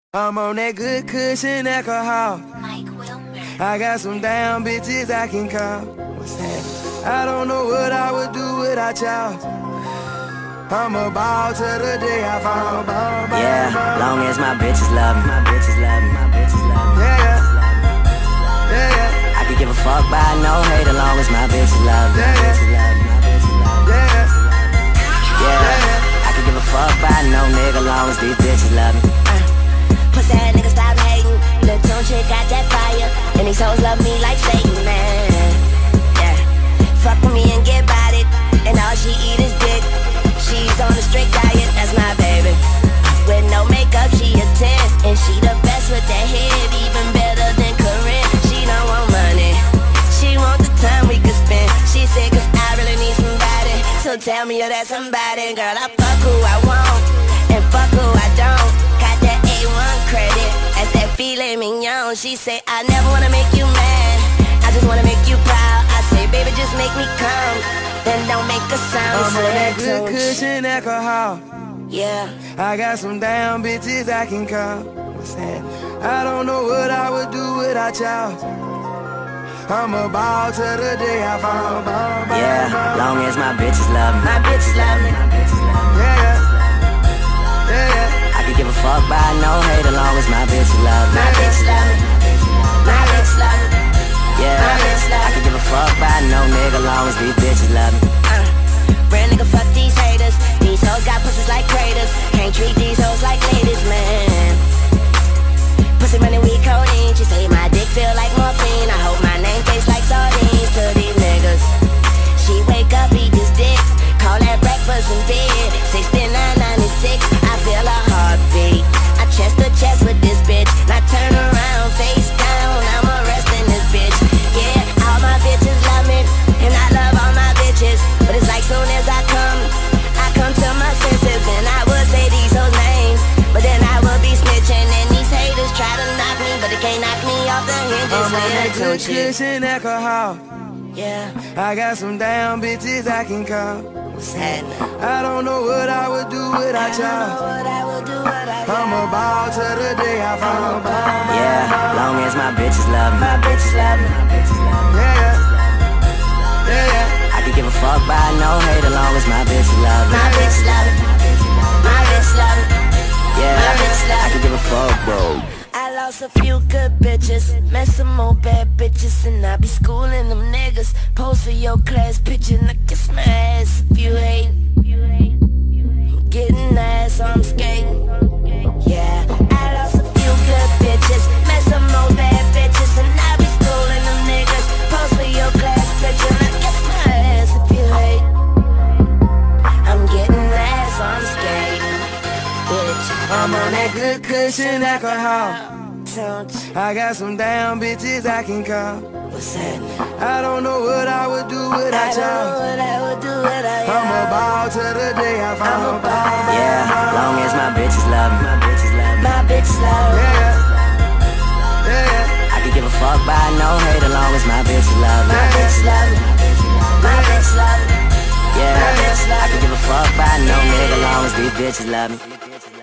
I'm on that good cushion alcohol. I got some damn bitches I can call. What's happening? I don't know what I would do without y'all. I'm a ball till the day I fall. Yeah, long as my bitches love me, my bitches love me, my bitches love me. Yeah, yeah. I could give a fuck by no hate, as long as my bitches love me, my Yeah. bitches love me, my bitches love me. Yeah. I could give a fuck by no nigga, long as these bitches love me. Pussy ass nigga stop hating. Lil' Tune chick got that fire, and these hoes love me like Satan, man. Yeah, fuck with me and get about it, and all she eat is dick. She's on a strict diet, that's my baby. With no makeup, she a 10, and she the best with that head, even better than Corinne. She don't want money, she want the time we could spend. She said 'cause I really need somebody, so tell me you're that somebody. Girl, I fuck who I want, and fuck who I don't. Got that A1 credit, as that filet mignon. She say, I never wanna make you mad, I just wanna make you proud. I say, baby, just make me come, then don't make a sound. I'm on that good cushion alcohol. Yeah, I got some damn bitches I can call. What's that? I don't know what I would do without y'all. I'm a ball till the day I fall. Yeah, long as my bitches love me, my bitches love me. my bitches love me. Yeah. I could give a fuck by no hate, as long as my bitches love me, My bitches love me, my bitches love me. yeah. I could give a fuck by no nigga, long as these bitches love me. Real nigga, fuck these haters. These hoes got pussies like craters. Can't treat these hoes like ladies, man. Pussy money, we codeine. She say my dick feel like morphine. I hope my name tastes like sardines to these niggas. She wake up, eat this dick, call that breakfast in bed. 69.96, I feel a heartbeat. I chest to chest with this bitch. Now turn around, face down, I'm arresting this bitch. Yeah, all my bitches love me, and I love all my bitches. But it's like soon as I come to my senses, and I would say these hoes names, but then I would be snitching, and these haters try to knock me, but they can't knock me off the hinges. I'm on that Lil' Tune good chick. cushion alcohol. Yeah, I got some damn bitches I can call. what's happening? I don't know what I would do without y'all. What I would do, what I I'm a ball till the day I fall. Yeah, long as my bitches love me, My bitches love me. my bitches love me. Yeah. I could give a fuck by no hate, as long as my bitches love me, My bitches love me. My bitches love me. My bitches yeah. love I me. could give a fuck, bro. I lost a few good bitches, met some more bad bitches, and I be schooling them niggas. Pose for your class picture, now kiss my ass if you hate. I'm getting ass, so I'm skating. Yeah, I lost a few good bitches, met some more bad bitches, and I be schooling them niggas. Pose for your class picture, now kiss my ass if you hate. I'm getting ass, so I'm skating. Bitch, I'm on that good cushion alcohol. Don't you I got some damn bitches I can call. what's happening? I don't know what I would do without I don't know y'all. what I would do without I'm a y'all. ball till the day I fall. Yeah, long as my bitches love me, my bitches love me. My bitch love me. Yeah. I could give a fuck by no hate, as long as my bitches love me, My bitch love me. My bitch love me. yeah. I could give a fuck by no nigga, as long as these bitches love me.